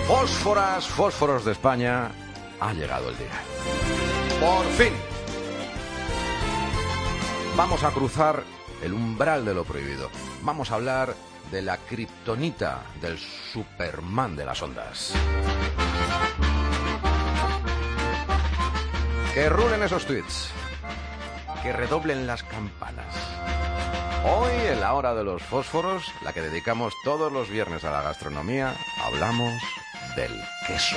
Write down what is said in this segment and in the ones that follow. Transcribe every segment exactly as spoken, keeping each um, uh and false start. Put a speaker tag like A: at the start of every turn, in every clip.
A: Fósforas, fósforos de España, ha llegado el día. ¡Por fin! Vamos a cruzar el umbral de lo prohibido. Vamos a hablar de la kriptonita del Superman de las ondas. Que rulen esos tweets. Que redoblen las campanas. Hoy, en la hora de los fósforos, la que dedicamos todos los viernes a la gastronomía, hablamos del queso.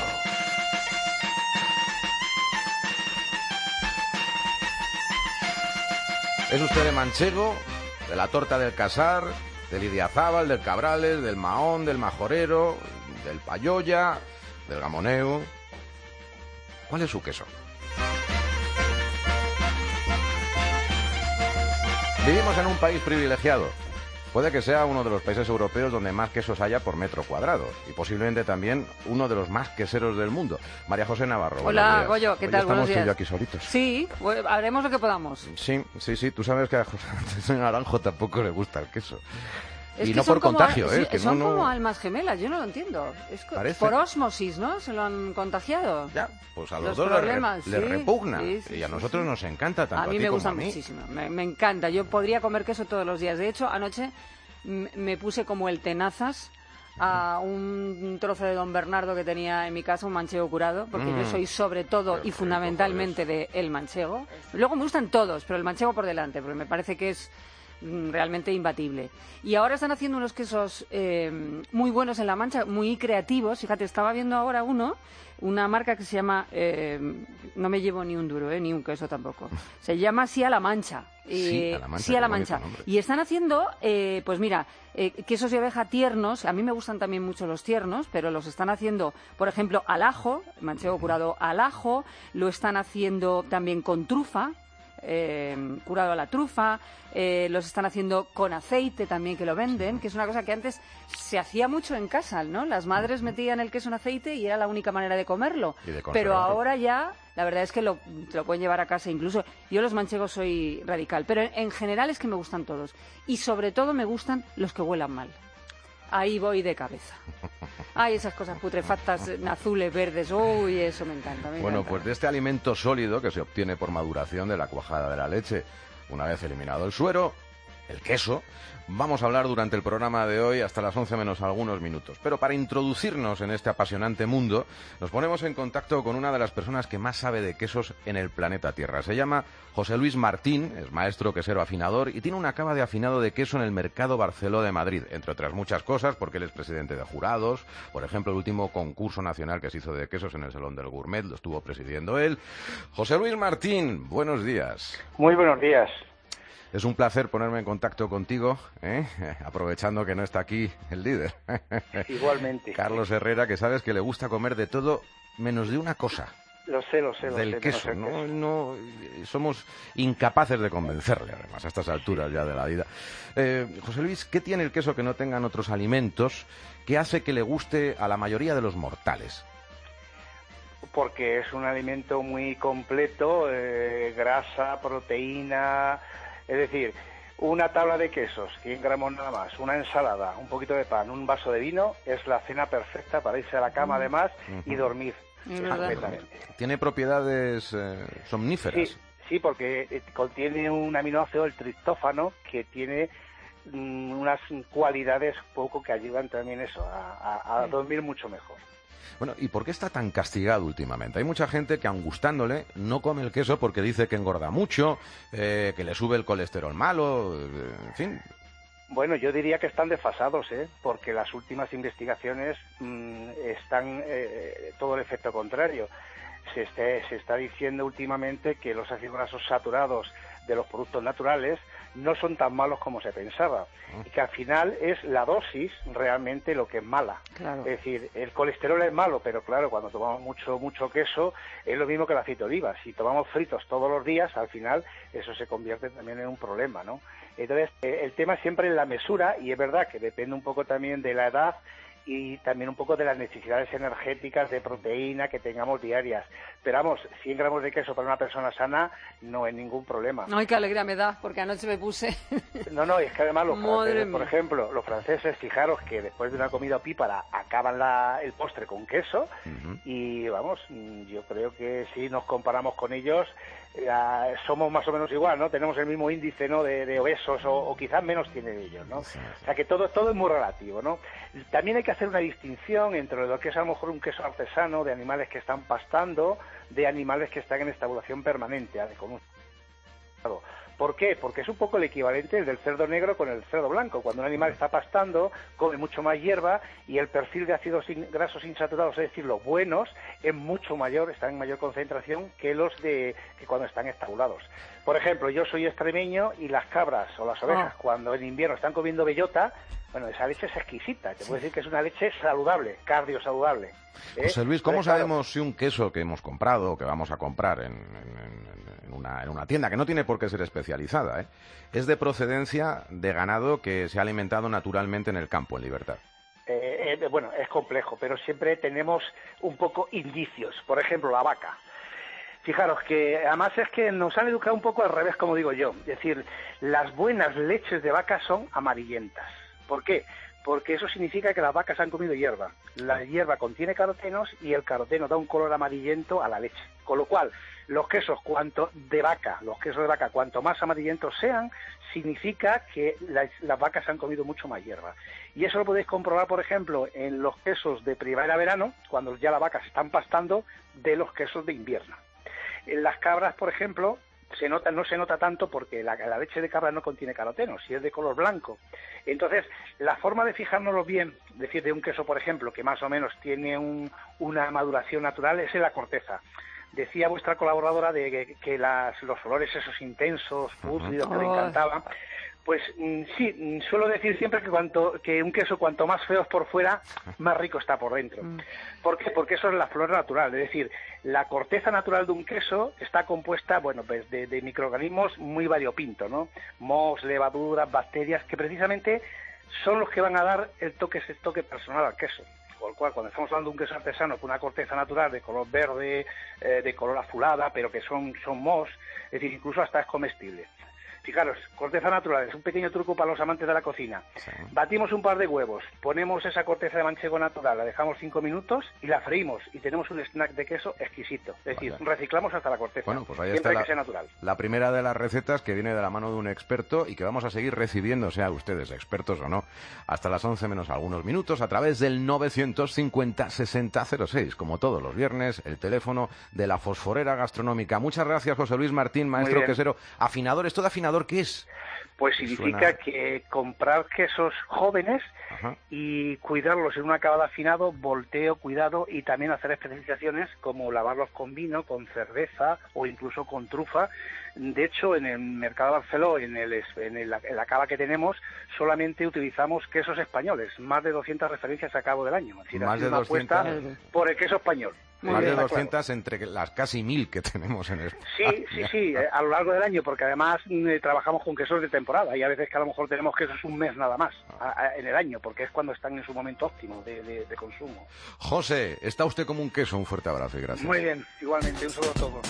A: ¿Es usted de manchego, de la torta del Casar, del Idiazábal, del Cabrales, del Mahón, del Majorero, del Payoya, del Gamoneu? ¿Cuál es su queso? Vivimos en un país privilegiado. Puede que sea uno de los países europeos donde más quesos haya por metro cuadrado y posiblemente también uno de los más queseros del mundo. María José Navarro.
B: Hola, Goyo, ¿qué
A: Hoy
B: tal?
A: Estamos
B: Buenos días.
A: tú y yo aquí solitos.
B: Sí, bueno, haremos lo que podamos.
A: Sí, sí, sí. Tú sabes que a José Naranjo tampoco le gusta el queso.
B: Es
A: y
B: que
A: no
B: son
A: por
B: como,
A: contagio,
B: sí,
A: ¿eh? Que
B: son
A: no, no...
B: como almas gemelas, yo no lo entiendo. Es co-
A: Parece.
B: por ósmosis, ¿no? Se lo han contagiado.
A: Ya, pues a los,
B: Los
A: dos les, re-
B: problemas,
A: les
B: sí,
A: repugna.
B: sí, sí,
A: y a
B: sí,
A: nosotros
B: sí.
A: nos encanta tanto
B: A mí
A: ti
B: me
A: como
B: gusta
A: a mí.
B: muchísimo, me, me encanta. Yo podría comer queso todos los días. De hecho, anoche m- me puse como el tenazas a un trozo de Don Bernardo que tenía en mi casa, un manchego curado, porque
A: Mm.
B: yo soy sobre todo
A: Qué
B: y
A: rico,
B: fundamentalmente de el manchego. Luego me gustan todos, pero el manchego por delante, porque me parece que es mm, realmente imbatible. Y ahora están haciendo unos quesos eh, muy buenos en La Mancha, muy creativos. Fíjate, estaba viendo ahora uno, una marca que se llama, eh, no me llevo ni un duro, eh, ni un queso tampoco. Se llama Sí a la Mancha.
A: Sí,
B: Eh,
A: a la Mancha,
B: Sí a
A: qué
B: la
A: bonito
B: Mancha.
A: nombre.
B: Y están haciendo, eh, pues mira, eh, quesos de oveja tiernos. A mí me gustan también mucho los tiernos, pero los están haciendo, por ejemplo, al ajo, manchego curado al ajo. Lo están haciendo también con trufa. Eh, curado a la trufa, eh, los están haciendo con aceite también, que lo venden, que es una cosa que antes se hacía mucho en casa, ¿no? Las madres metían el queso en aceite y era la única manera de comerlo.
A: Y de
B: Pero
A: conservarlo.
B: ahora ya, la verdad es que lo, te lo pueden llevar a casa. Incluso yo los manchegos soy radical, pero en, en general es que me gustan todos. Y sobre todo me gustan los que huelan mal. Ahí voy de cabeza. Ay, esas cosas putrefactas, azules, verdes, uy, eso me encanta. me
A: Bueno,
B: encanta.
A: pues de este alimento sólido que se obtiene por maduración de la cuajada de la leche, una vez eliminado el suero, el queso, vamos a hablar durante el programa de hoy hasta las once menos algunos minutos. Pero para introducirnos en este apasionante mundo, nos ponemos en contacto con una de las personas que más sabe de quesos en el planeta Tierra. Se llama José Luis Martín, es maestro quesero afinador y tiene una cava de afinado de queso en el Mercado Barceló de Madrid, entre otras muchas cosas, porque él es presidente de jurados. Por ejemplo, el último concurso nacional que se hizo de quesos en el Salón del Gourmet lo estuvo presidiendo él. José Luis Martín, buenos días.
C: Muy buenos días.
A: Es un placer ponerme en contacto contigo, ¿eh? Aprovechando que no está aquí el líder.
C: Igualmente.
A: Carlos Herrera, que sabes que le gusta comer de todo menos de una cosa.
C: Lo sé, lo sé, lo
A: Del
C: sé.
A: queso,
C: menos el
A: ¿no?
C: queso.
A: No, eh, somos incapaces de convencerle, además, a estas alturas ya de la vida. Eh, José Luis, ¿qué tiene el queso que no tengan otros alimentos que hace que le guste a la mayoría de los mortales?
C: Porque es un alimento muy completo, eh, grasa, proteína, es decir, una tabla de quesos, cien gramos nada más, una ensalada, un poquito de pan, un vaso de vino, es la cena perfecta para irse a la cama además y dormir.
B: Es
C: eh,
B: verdad.
C: completamente.
A: Tiene propiedades eh, somníferas.
C: Sí, sí, porque eh, contiene un aminoácido, el triptófano, que tiene mm, unas cualidades poco que ayudan también eso, a, a- a dormir mucho mejor.
A: Bueno, ¿y por qué está tan castigado últimamente? Hay mucha gente que, aun gustándole, no come el queso porque dice que engorda mucho, eh, que le sube el colesterol malo, eh, en fin.
C: Bueno, yo diría que están desfasados, ¿eh? Porque las últimas investigaciones mmm, están eh, todo el efecto contrario. Se, esté- se está diciendo últimamente que los ácidos grasos saturados de los productos naturales no son tan malos como se pensaba y que al final es la dosis realmente lo que es mala.
B: Claro.
C: Es decir, el colesterol es malo, pero claro, cuando tomamos mucho mucho queso es lo mismo que el aceite de oliva. Si tomamos fritos todos los días, al final eso se convierte también en un problema, ¿no? Entonces, eh, el tema siempre es la mesura y es verdad que depende un poco también de la edad y también un poco de las necesidades energéticas de proteína que tengamos diarias. Pero vamos, cien gramos de queso para una persona sana no es ningún problema.
B: Ay, qué alegría me da, porque anoche me puse...
C: No, no, es que además los
B: Madre
C: franceses,
B: mía.
C: por ejemplo, los franceses, fijaros que después de una comida opípara acaban la, el postre con queso, uh-huh. y vamos, yo creo que si nos comparamos con ellos, eh, somos más o menos igual, ¿no? Tenemos el mismo índice, ¿no?, de, de obesos, o, o quizás menos tienen ellos, ¿no? Sí, sí. O sea que todo, todo es muy relativo, ¿no? También hay que hacer una distinción entre lo que es a lo mejor un queso artesano de animales que están pastando, de animales que están en estabulación permanente, con un... ¿Por qué? Porque es un poco el equivalente del cerdo negro con el cerdo blanco. Cuando un animal está pastando, come mucho más hierba y el perfil de ácidos grasos insaturados, es decir, los buenos, es mucho mayor, está en mayor concentración que los de que cuando están estabulados. Por ejemplo, yo soy extremeño y las cabras o las ovejas, oh. cuando en invierno están comiendo bellota, bueno, esa leche es exquisita. Te puedo decir que es una leche saludable, cardio saludable.
A: ¿eh? José Luis, ¿cómo Entonces, sabemos claro, si un queso que hemos comprado o que vamos a comprar en, en, en, una, en una tienda, que no tiene por qué ser especializada, ¿eh?, es de procedencia de ganado que se ha alimentado naturalmente en el campo, en libertad?
C: Eh, eh, bueno, es complejo, pero siempre tenemos un poco indicios. Por ejemplo, la vaca. Fijaros que además es que nos han educado un poco al revés, como digo yo. Es decir, las buenas leches de vaca son amarillentas. ¿Por qué? Porque eso significa que las vacas han comido hierba. La hierba contiene carotenos y el caroteno da un color amarillento a la leche. Con lo cual, los quesos cuanto de vaca, los quesos de vaca, cuanto más amarillentos sean, significa que las, las vacas han comido mucho más hierba. Y eso lo podéis comprobar, por ejemplo, en los quesos de primavera-verano, cuando ya las vacas están pastando, de los quesos de invierno. En las cabras, por ejemplo, se nota, no se nota tanto porque la, la leche de cabra no contiene carotenos, si es de color blanco. Entonces, la forma de fijárnoslo bien, es decir, de un queso, por ejemplo, que más o menos tiene un, una maduración natural, es en la corteza. Decía vuestra colaboradora de que, que las, los olores esos intensos, pútridos, que le encantaban. Pues sí, suelo decir siempre que cuanto que un queso cuanto más feo es por fuera, más rico está por dentro. ¿Por qué? Porque eso es la flora natural, es decir, la corteza natural de un queso está compuesta, bueno, pues de, de microorganismos muy variopintos, ¿no? Mohos, levaduras, bacterias, que precisamente son los que van a dar el toque, ese toque personal al queso. Por lo cual, cuando estamos hablando de un queso artesano con una corteza natural de color verde, eh, de color azulada, pero que son, son mohos, es decir, incluso hasta es comestible. Fijaros, corteza natural, es un pequeño truco para los amantes de la cocina. Sí. Batimos un par de huevos, ponemos esa corteza de manchego natural, la dejamos cinco minutos y la freímos y tenemos un snack de queso exquisito. Es decir, vale, reciclamos hasta la corteza,
A: bueno, pues ahí
C: siempre
A: está
C: que sea natural.
A: La primera de las recetas que viene de la mano de un experto y que vamos a seguir recibiendo, sea ustedes expertos o no, hasta las once menos algunos minutos a través del novecientos cincuenta sesenta cero seis, como todos los viernes, el teléfono de la Fosforera Gastronómica. Muchas gracias, José Luis Martín, maestro quesero, afinador. ¿Esto de afinador qué es?
C: Pues significa Suena... que comprar quesos jóvenes, ajá, y cuidarlos en un acabado afinado, volteo, cuidado, y también hacer especificaciones como lavarlos con vino, con cerveza o incluso con trufa. De hecho, en el mercado de Barceló, en el, en el, en la cava que tenemos, solamente utilizamos quesos españoles, más de doscientas referencias a cabo del año. Es decir,
A: más de doscientas
C: apuesta por el queso español.
A: Muy más bien, de doscientas claro, entre las casi mil que tenemos en España.
C: Sí, sí, sí, a lo largo del año, porque además eh, trabajamos con quesos de temporada y a veces que a lo mejor tenemos quesos un mes nada más a, a, en el año, porque es cuando están en su momento óptimo de, de, de consumo.
A: José, está usted como un queso, un fuerte abrazo y gracias.
C: Muy bien, igualmente, un saludo a todos.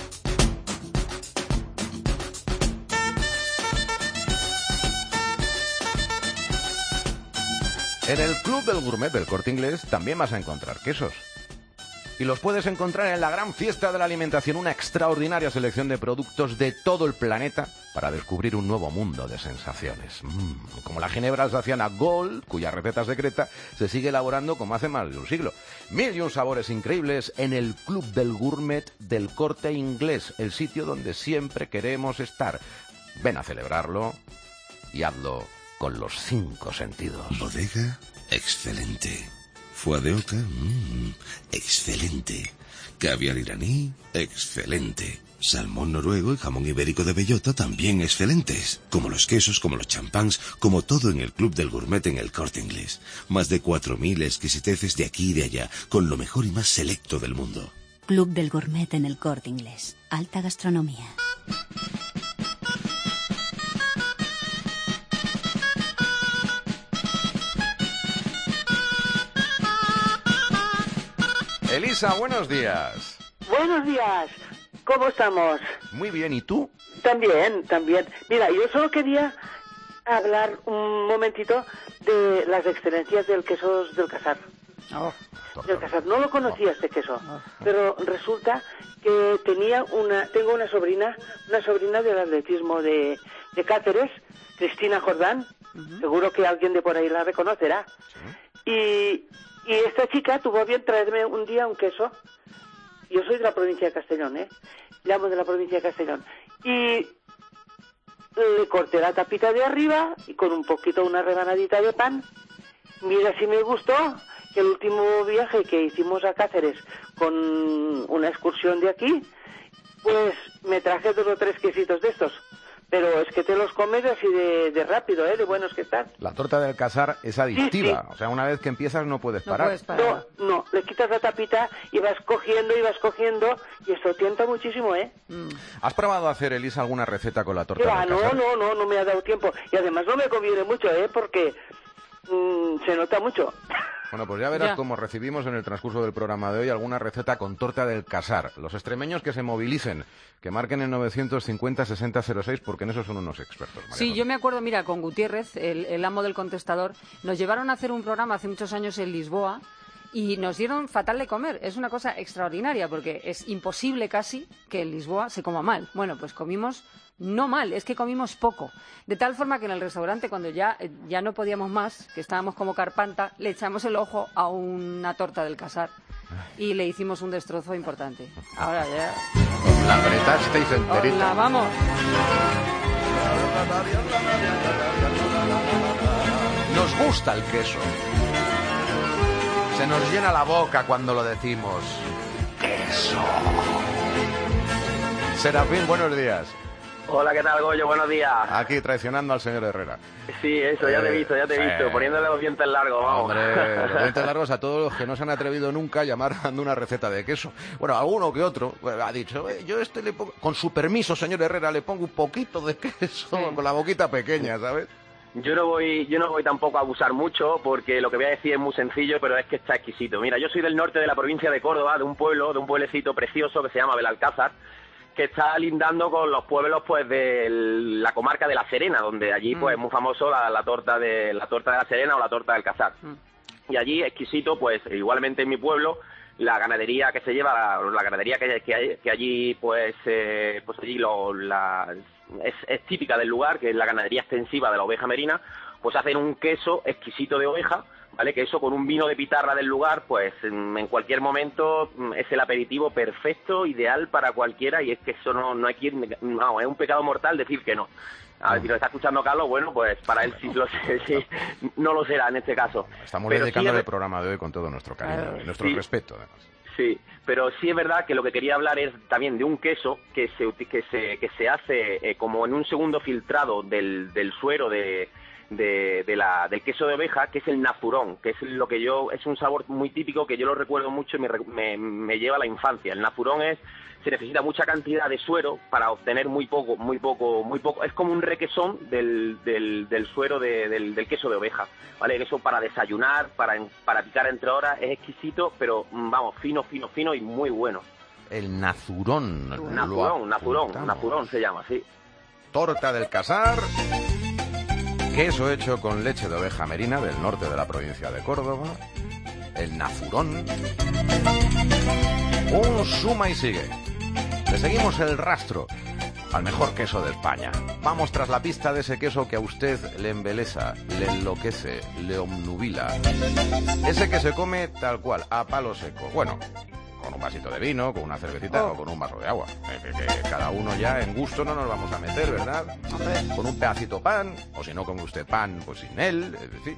A: En el Club del Gourmet del Corte Inglés también vas a encontrar quesos. Y los puedes encontrar en la gran fiesta de la alimentación, una extraordinaria selección de productos de todo el planeta para descubrir un nuevo mundo de sensaciones. Mm, como la ginebra alsaciana Gold, cuya receta secreta se sigue elaborando como hace más de un siglo. Mil y un sabores increíbles en el Club del Gourmet del Corte Inglés, el sitio donde siempre queremos estar. Ven a celebrarlo y hazlo con los cinco sentidos.
D: Bodega, excelente. Foie de oca, mmm, excelente. Caviar iraní, excelente. Salmón noruego y jamón ibérico de bellota también excelentes. Como los quesos, como los champáns, como todo en el Club del Gourmet en el Corte Inglés. Más de cuatro mil exquisiteces de aquí y de allá, con lo mejor y más selecto del mundo.
E: Club del Gourmet en el Corte Inglés. Alta gastronomía.
A: Elisa, buenos días.
F: Buenos días. ¿Cómo estamos?
A: Muy bien, ¿y tú?
F: También, también. Mira, yo solo quería hablar un momentito de las excelencias del queso del Casar.
B: Oh.
F: Del Casar. No lo conocía este queso, pero resulta que tenía una, tengo una sobrina, una sobrina del atletismo de, de Cáceres, Cristina Jordán. Uh-huh. Seguro que alguien de por ahí la reconocerá. ¿Sí? Y, y esta chica tuvo a bien traerme un día un queso. Yo soy de la provincia de Castellón, ¿eh? Llamo de la provincia de Castellón. Y le corté la tapita de arriba y con un poquito, una rebanadita de pan. Mira si me gustó que el último viaje que hicimos a Cáceres con una excursión de aquí, pues me traje dos o tres quesitos de estos. Pero es que te los comes así de, de rápido, ¿eh? De buenos que están.
A: La torta del Casar es adictiva. Sí, sí. O sea, una vez que empiezas no puedes parar.
B: No puedes parar.
F: No, no. Le quitas la tapita y vas cogiendo y vas cogiendo y esto tienta muchísimo, ¿eh?
A: Mm. ¿Has probado a hacer, Elisa, alguna receta con la torta
F: ya,
A: del
F: no,
A: Casar?
F: No, no, no me ha dado tiempo. Y además no me conviene mucho, ¿eh? Porque mmm, se nota mucho.
A: Bueno, pues ya verás
B: ya.
A: cómo recibimos en el transcurso del programa de hoy alguna receta con torta del Casar. Los extremeños que se movilicen, que marquen en novecientos cincuenta sesenta cero seis, porque en eso son unos expertos. María
B: Sí,
A: José.
B: yo me acuerdo, mira, con Gutiérrez, el, el amo del contestador, nos llevaron a hacer un programa hace muchos años en Lisboa y nos dieron fatal de comer. Es una cosa extraordinaria, porque es imposible casi que en Lisboa se coma mal. Bueno, pues comimos... No mal, es que comimos poco. De tal forma que en el restaurante, cuando ya, ya no podíamos más, que estábamos como carpanta, le echamos el ojo a una torta del Casar y le hicimos un destrozo importante. Ahora ya...
A: La apretasteis enterita.
B: Hola, vamos.
A: Nos gusta el queso. Se nos llena la boca cuando lo decimos. Queso. Serafín, buenos días.
G: Hola, ¿qué tal, Goyo? Buenos días.
A: Aquí traicionando al señor Herrera.
G: Sí, eso, ya te he visto, ya te he visto,
A: eh,
G: poniéndole los dientes largos, vamos.
A: Hombre, los dientes largos a todos los que no se han atrevido nunca a llamar dando una receta de queso. Bueno, alguno que otro ha dicho, eh, yo este le pongo, con su permiso, señor Herrera, le pongo un poquito de queso, sí. Con la boquita pequeña, ¿sabes?
G: Yo no voy, yo no voy tampoco a abusar mucho, porque lo que voy a decir es muy sencillo, pero es que está exquisito. Mira, yo soy del norte de la provincia de Córdoba, de un pueblo, de un pueblecito precioso que se llama Belalcázar, que está lindando con los pueblos pues de la comarca de La Serena, donde allí pues es muy famoso la, la torta de la torta de La Serena o la torta del Casar. Mm. Y allí exquisito, pues igualmente en mi pueblo, la ganadería que se lleva, la, la ganadería que, que, que allí pues eh, pues allí lo, la, es, es típica del lugar, que es la ganadería extensiva de la oveja merina, pues hacen un queso exquisito de oveja, ¿vale? Que eso con un vino de pitarra del lugar, pues en cualquier momento es el aperitivo perfecto, ideal para cualquiera, y es que eso no, no hay quien, no, es un pecado mortal decir que no. A ver, si lo está escuchando Carlos, bueno, pues para él sí, lo, sí no lo será en este caso.
A: Estamos
G: pero
A: dedicándole
G: sí,
A: el programa de hoy con todo nuestro cariño y nuestro
G: sí,
A: respeto, además.
G: Sí, pero sí es verdad que lo que quería hablar es también de un queso que se que se que se hace eh, como en un segundo filtrado del, del suero de De, de la, del queso de oveja, que es el nazurón, que es lo que yo, es un sabor muy típico que yo lo recuerdo mucho y me, me, me lleva a la infancia. El nazurón es, se necesita mucha cantidad de suero para obtener muy poco, muy poco, muy poco, es como un requesón del, del, del suero de, del, del queso de oveja, ¿vale? Eso para desayunar, para, para picar entre horas, es exquisito, pero vamos, fino, fino, fino y muy bueno.
A: El nazurón.
G: Nazurón, nazurón, nazurón se llama, sí.
A: Torta del Casar. Queso hecho con leche de oveja merina del norte de la provincia de Córdoba. El nazurón. Un suma y sigue. Le seguimos el rastro al mejor queso de España. Vamos tras la pista de ese queso que a usted le embelesa, le enloquece, le obnubila. Ese que se come tal cual, a palo seco. Bueno, con un vasito de vino, con una cervecita oh. o con un vaso de agua. Que, que, que cada uno ya en gusto no nos vamos a meter, ¿verdad? Hombre. Con un pedacito pan, o si no come usted pan, pues sin él, es decir.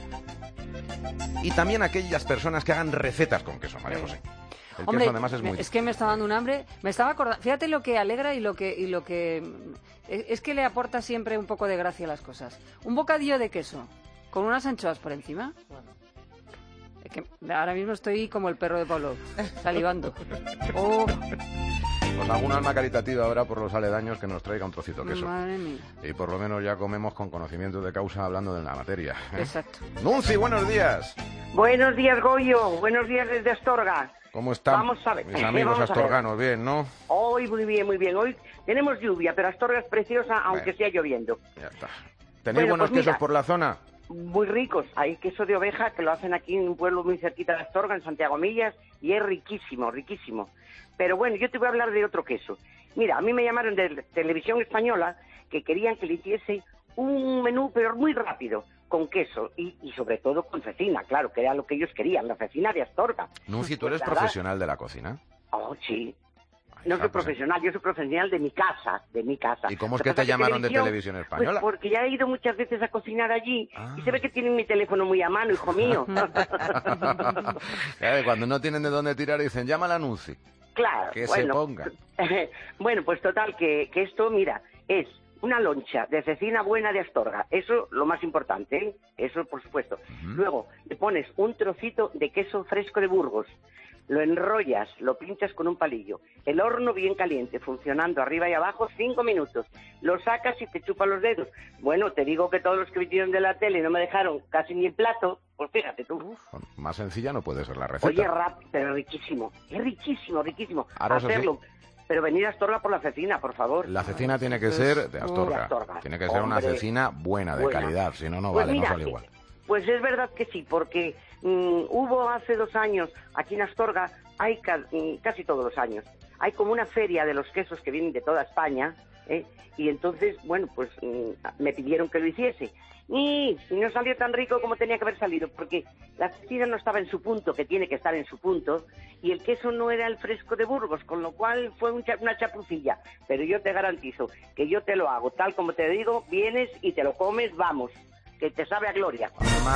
A: Y también aquellas personas que hagan recetas con queso, María José. El
B: Hombre,
A: queso además es muy...
B: es que me está dando un hambre. Me estaba acordando... Fíjate lo que alegra y lo que... Y lo que es que le aporta siempre un poco de gracia a las cosas. Un bocadillo de queso con unas anchoas por encima... Es que ahora mismo estoy como el perro de Pablo, salivando. Oh.
A: Pues alguna alma caritativa habrá por los aledaños que nos traiga un trocito de queso.
B: Madre mía.
A: Y por lo menos ya comemos con conocimiento de causa hablando de la materia, ¿eh?
B: Exacto.
A: Nunci, buenos días.
H: Buenos días, Goyo. Buenos días desde Astorga.
A: ¿Cómo están
H: Vamos a ver.
A: mis amigos
H: Vamos a ver.
A: astorganos? Bien, ¿no?
H: Hoy muy bien, muy bien. Hoy tenemos lluvia, pero Astorga es preciosa, aunque
A: Bueno.
H: sea lloviendo.
A: Ya está. ¿Tenéis
H: Bueno,
A: buenos
H: pues
A: quesos
H: mira.
A: por la zona?
H: Muy ricos. Hay queso de oveja que lo hacen aquí en un pueblo muy cerquita de Astorga, en Santiago Millas, y es riquísimo, riquísimo. Pero bueno, yo te voy a hablar de otro queso. Mira, a mí me llamaron de Televisión Española que querían que le hiciese un menú, pero muy rápido, con queso y, y sobre todo con cecina, claro, que era lo que ellos querían, la cecina de Astorga.
A: Nunci, ¿tú
H: Pues
A: eres
H: nada.
A: profesional de la cocina?
H: Oh, sí.
A: Ay,
H: No
A: hija,
H: soy
A: pues,
H: profesional, yo soy profesional de mi casa, de mi casa.
A: ¿Y cómo es
H: Lo
A: que
H: pasa
A: te llamaron de Televisión
H: Pues
A: Española?
H: porque ya he ido muchas veces a cocinar allí
A: Ah.
H: y se ve que tienen mi teléfono muy a mano, hijo mío.
A: Eh, Cuando no tienen de dónde tirar dicen, llama a la Nunci.
H: Claro,
A: Que se
H: bueno.
A: ponga.
H: Bueno, pues total, que, que esto, mira, es una loncha de cecina buena de Astorga. Eso lo más importante, ¿eh? Eso por supuesto.
A: Ujú.
H: Luego le pones un trocito de queso fresco de Burgos. Lo enrollas, lo pinchas con un palillo. El horno bien caliente, funcionando arriba y abajo, cinco minutos. Lo sacas y te chupa los dedos. Bueno, te digo que todos los que vinieron de la tele no me dejaron casi ni el plato. Pues fíjate tú.
A: Más sencilla no puede ser la receta.
H: Oye, rap, pero riquísimo. Es riquísimo, riquísimo.
A: Ahora eso sí.
H: Hacerlo. Pero venir a Astorga por la cecina, por favor.
A: La cecina tiene que ser de Astorga.
H: De Astorga.
A: Tiene que ser una
H: Hombre.
A: cecina buena, de
H: Buena.
A: calidad. Si no, no
H: Pues
A: vale,
H: mira,
A: no sale igual.
H: Pues es verdad que sí, porque mm, hubo hace dos años, aquí en Astorga, hay ca- mm, casi todos los años, hay como una feria de los quesos que vienen de toda España, ¿eh? Y entonces, bueno, pues mm, me pidieron que lo hiciese. Y, y no salió tan rico como tenía que haber salido, porque la cecina no estaba en su punto, que tiene que estar en su punto, y el queso no era el fresco de Burgos, con lo cual fue un cha- una chapucilla. Pero yo te garantizo que yo te lo hago, tal como te digo, vienes y te lo comes, vamos, que te sabe a gloria.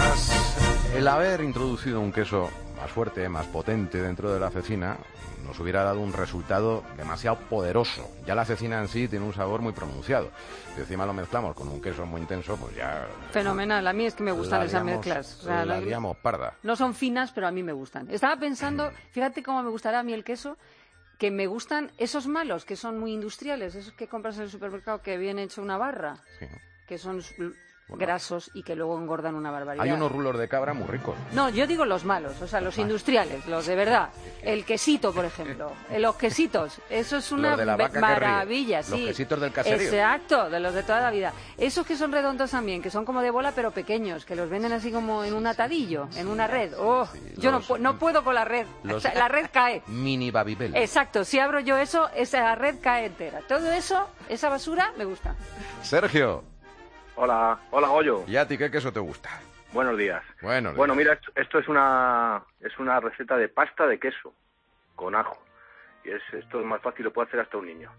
A: Además, el haber introducido un queso más fuerte, más potente dentro de la cecina, nos hubiera dado un resultado demasiado poderoso. Ya la cecina en sí tiene un sabor muy pronunciado. Si encima lo mezclamos con un queso muy intenso, pues ya...
B: Fenomenal, a mí es que me gustan
A: la
B: esas
A: liamos-
B: mezclas. O sea,
A: la
B: no-
A: liamos parda.
B: No son finas, pero a mí me gustan. Estaba pensando, fíjate cómo me gustará a mí el queso, que me gustan esos malos, que son muy industriales, esos que compras en el supermercado que viene hecho una barra,
A: Sí.
B: que son l-
A: Bueno.
B: grasos y que luego engordan una barbaridad.
A: Hay unos rulos de cabra muy ricos.
B: No, yo digo los malos, o sea, los industriales, los de verdad. El quesito, por ejemplo. Eh, Los quesitos, eso es una
A: Los de la
B: be-
A: vaca que ríe.
B: maravilla,
A: Los
B: sí.
A: quesitos del caserío.
B: Exacto, de los de toda la vida. Esos que son redondos también, que son como de bola pero pequeños, que los venden así como en un atadillo, en una red. Oh,
A: Sí,
B: yo no,
A: los-
B: pu- no puedo con la red.
A: los-
B: O sea, la red cae.
A: Mini Babybel.
B: Exacto, si abro yo eso, esa red cae entera. Todo eso, esa basura, me gusta.
A: Sergio,
I: Hola, hola Goyo.
A: ¿y a ti qué queso te gusta?
I: Buenos días.
A: Bueno,
I: Bueno, mira, esto, esto es una es una receta de pasta de queso con ajo. Y es esto es más fácil, lo puede hacer hasta un niño.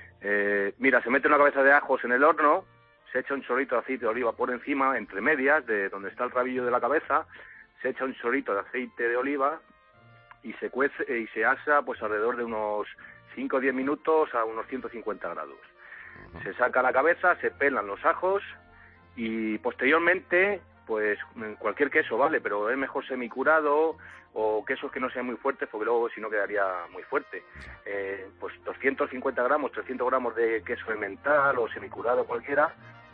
I: Eh, mira, se mete una cabeza de ajos en el horno, se echa un chorrito de aceite de oliva por encima, entre medias, de donde está el rabillo de la cabeza, se echa un chorrito de aceite de oliva y se cuece y se asa pues alrededor de unos cinco o diez minutos a unos ciento cincuenta grados. Se saca la cabeza, se pelan los ajos y posteriormente, pues cualquier queso vale, pero es mejor semicurado o quesos que no sean muy fuertes porque luego si no quedaría muy fuerte. Eh, pues doscientos cincuenta gramos, trescientos gramos de queso emmental o semicurado cualquiera,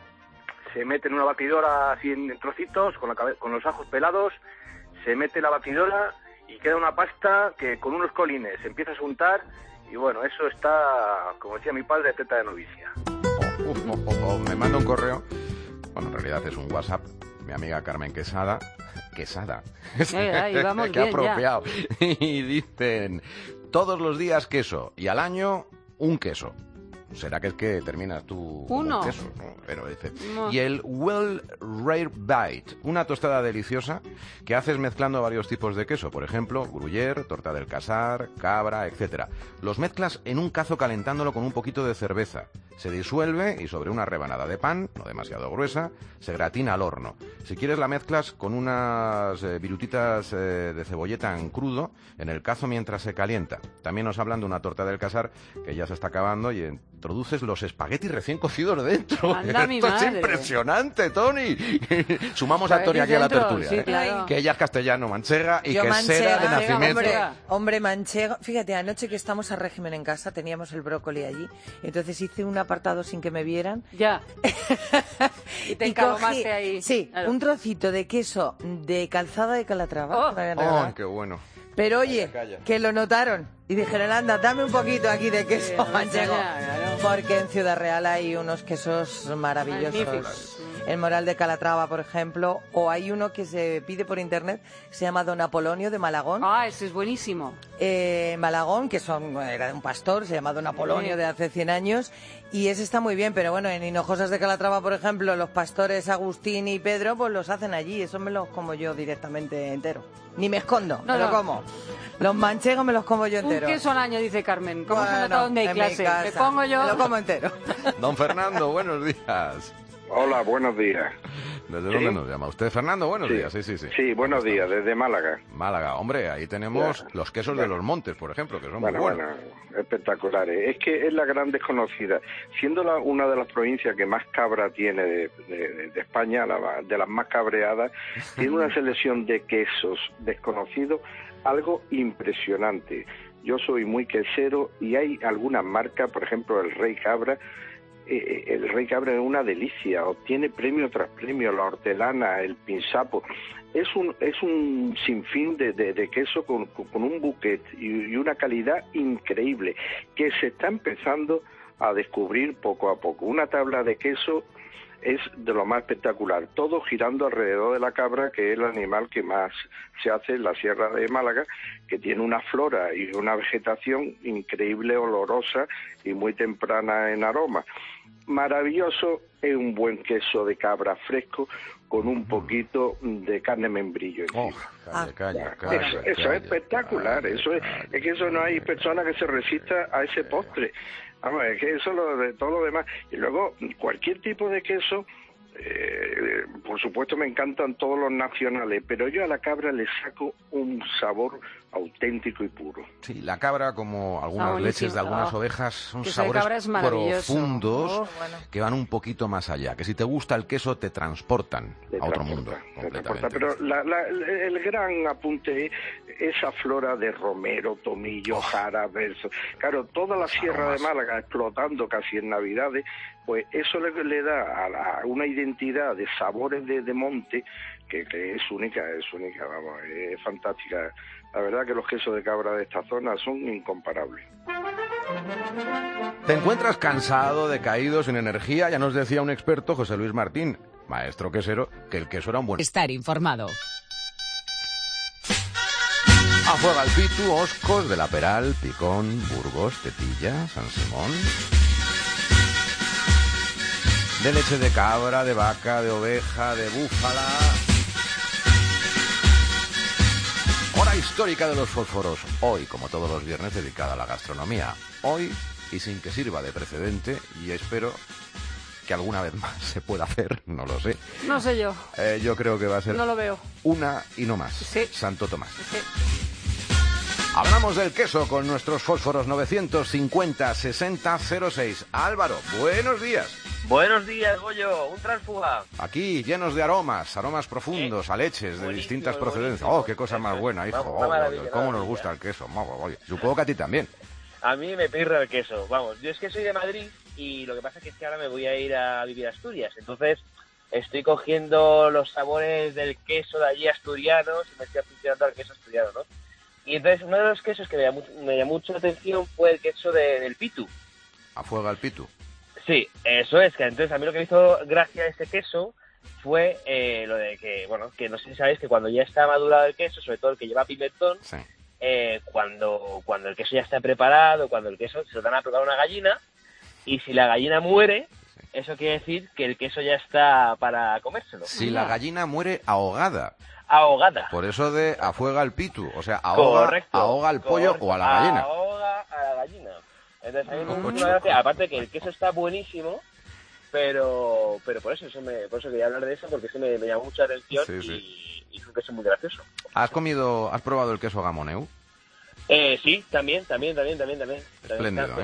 I: se mete en una batidora así en trocitos con, la cabe- con los ajos pelados, se mete en la batidora y queda una pasta que con unos colines se empieza a untar y bueno, eso está, como decía mi padre, teta de novicia.
A: Oh, uf, oh, oh, oh, me manda un correo, bueno, en realidad es un WhatsApp, mi amiga Carmen Quesada, Quesada,
B: Eh, ahí vamos
A: qué
B: bien, ya.
A: apropiado, y dicen, todos los días queso, y al año un queso. ¿Será que es que terminas tú como
B: Uno.
A: un queso? No, pero dice.
B: No.
A: Y el Well Rare Bite, una tostada deliciosa que haces mezclando varios tipos de queso, por ejemplo, gruyère, torta del casar, cabra, etcétera. Los mezclas en un cazo calentándolo con un poquito de cerveza. Se disuelve y sobre una rebanada de pan, no demasiado gruesa, se gratina al horno. Si quieres la mezclas con unas eh, virutitas eh, de cebolleta en crudo en el cazo mientras se calienta. También nos hablan de una torta del casar que ya se está acabando y en introduces los espaguetis recién cocidos dentro.
B: Anda, mi
A: Esto es
B: madre.
A: impresionante, Tony. Sumamos a Tony aquí a la
B: Dentro,
A: tertulia.
B: sí,
A: ¿eh?
B: claro.
A: Que ella es castellano, manchega y
J: Yo
A: que
J: manchega,
A: será de
J: manchega,
A: nacimiento.
J: Hombre, hombre, manchego. Fíjate, anoche que estamos a régimen en casa, teníamos el brócoli allí, entonces hice un apartado sin que me vieran.
B: Ya. Y te
J: Y
B: encalomaste
J: cogí,
B: ahí.
J: sí,
B: Claro.
J: un trocito de queso de calzada de Calatrava.
B: Oh.
J: que me habían
A: ¡Oh,
J: regalado.
A: qué bueno!
J: Pero oye,
A: Calla, calla.
J: que lo notaron y dijeron, anda, dame un poquito aquí de queso
B: Sí,
J: manchego.
B: ya, claro.
J: Porque en Ciudad Real hay unos quesos maravillosos.
B: Magníficos.
J: El Moral de Calatrava, por ejemplo, o hay uno que se pide por internet, se llama Don Apolonio de Malagón.
B: Ah, ese es buenísimo.
J: Eh, Malagón, que son, era de un pastor, se llama Don Apolonio
B: Sí.
J: de hace cien años, y ese está muy bien, pero bueno, en Hinojosas de Calatrava, por ejemplo, los pastores Agustín y Pedro, pues los hacen allí, esos me los como yo directamente entero. Ni me escondo,
B: No,
J: me lo
B: no.
J: como. Los manchegos me los como yo
B: Un
J: entero.
B: queso al año, dice Carmen. ¿Cómo se
J: Bueno,
B: nota dónde hay
J: en mi
B: clase?
J: casa.
B: Me pongo yo.
J: Me lo como entero.
A: Don Fernando, buenos días.
K: Hola, buenos días.
A: ¿Desde
K: ¿Sí?
A: dónde nos llama usted? Fernando, buenos
K: Sí.
A: días. Sí, sí, sí.
K: Sí, buenos días, desde Málaga.
A: Málaga, hombre, ahí tenemos
K: Bueno,
A: los quesos
K: bueno.
A: de los montes, por ejemplo, que son
K: Bueno,
A: muy buenos.
K: bueno, espectaculares. Es que es la gran desconocida. Siendo la, una de las provincias que más cabra tiene de, de- de España, la- de las más cabreadas, tiene una selección de quesos desconocidos, algo impresionante. Yo soy muy quesero y hay algunas marcas, por ejemplo, el Rey Cabra. Eh, el Rey Cabra es una delicia, obtiene premio tras premio, la hortelana, el pinsapo. Es un es un sinfín de, de, de queso con, con un bouquet y, y una calidad increíble que se está empezando a descubrir poco a poco. Una tabla de queso es de lo más espectacular, todo girando alrededor de la cabra, que es el animal que más se hace en la Sierra de Málaga, que tiene una flora y una vegetación increíble, olorosa y muy temprana en aroma. Maravilloso es un buen queso de cabra fresco con un poquito de carne membrillo
A: Oh,
K: encima.
A: calla, calla, calla,
K: Eso, eso
A: calla,
K: es espectacular,
A: calla,
K: eso es,
A: calla,
K: es que eso no hay persona que se resista a ese postre. Vamos, es que eso lo de todo lo demás. Y luego, cualquier tipo de queso, eh, por supuesto me encantan todos los nacionales, pero yo a la cabra le saco un sabor auténtico y puro.
A: Sí, la cabra, como algunas
B: buenísimo.
A: leches de algunas
B: Oh.
A: ovejas, son
B: Queso de
A: sabores
B: cabra es maravilloso.
A: profundos
B: Oh, bueno.
A: que van un poquito más allá. Que si te gusta el queso, te transportan
K: Te
A: a otro
K: transporta,
A: mundo.
K: te transporta.
A: Completamente.
K: Pero la- la- el gran apunte es esa flora de romero, tomillo, jara, verso. Claro, toda la Sierra de Málaga explotando casi en Navidades, pues eso le, le da a la- una identidad de sabores de, de monte que, que es única, es única, vamos, es fantástica. La verdad que los quesos de cabra de esta zona son incomparables.
A: ¿Te encuentras cansado, decaído, sin energía? Ya nos decía un experto, José Luis Martín, maestro quesero, que el queso era un buen...
L: Estar informado.
A: Afuega el Pitu, Oscos, de la Peral, Picón, Burgos, Tetilla, San Simón. De leche de cabra, de vaca, de oveja, de búfala. Hora histórica de los fósforos. Hoy, como todos los viernes, dedicada a la gastronomía. Hoy, y sin que sirva de precedente, y espero que alguna vez más se pueda hacer, no lo sé.
B: No sé yo.
A: Eh, yo creo que va a ser
B: No lo veo.
A: una y no más.
B: Sí.
A: Santo Tomás.
B: Sí.
A: Hablamos del queso con nuestros fósforos novecientos cincuenta sesenta cero seis. Álvaro, buenos días.
G: Buenos días, Goyo, un transfuga.
A: Aquí llenos de aromas, aromas profundos, a leches de
G: Buenísimo,
A: distintas procedencias.
G: buenísimo.
A: Oh, qué cosa más
G: Eso es.
A: buena, hijo.
G: Una
A: Oh,
G: maravilla,
A: oh, cómo
G: una
A: nos
G: maravilla.
A: gusta el queso. Oh, oye, supongo que a ti también.
G: A mí me pirra el queso, vamos, yo es que soy de Madrid y lo que pasa es que, es que ahora me voy a ir a vivir a Asturias, entonces estoy cogiendo los sabores del queso de allí asturianos y me estoy aficionando al queso asturiano, ¿no? Y entonces uno de los quesos que me llamó, me llamó mucho la atención fue el queso de- del Pitu.
A: Afuega el Pitu.
G: Sí, eso es, que entonces a mí lo que me hizo gracia a este queso fue eh, lo de que, bueno, que no sé si sabéis que cuando ya está madurado el queso, sobre todo el que lleva pimentón,
A: Sí.
G: eh, cuando, cuando el queso ya está preparado, cuando el queso se lo dan a probar a una gallina, y si la gallina muere, eso quiere decir que el queso ya está para comérselo.
A: Si la gallina muere ahogada.
G: Ahogada.
A: Por eso de afuega el Pitu. O sea, ahoga,
G: Correcto,
A: ahoga al pollo
G: correcto.
A: o a la gallina.
G: Ahoga a la gallina. Entonces a mí me
A: Ocho.
G: gusta una gracia, aparte que el queso está buenísimo, pero pero por eso, eso me, por eso quería hablar de eso, porque eso me, me llamó mucha atención
A: Sí, sí.
G: y, y es un queso muy gracioso.
A: ¿Has comido, has probado el queso gamoneu?
G: Eh, sí, también, también, también, también, también. También
A: Espléndido,
G: está,
A: ¿eh?
G: está,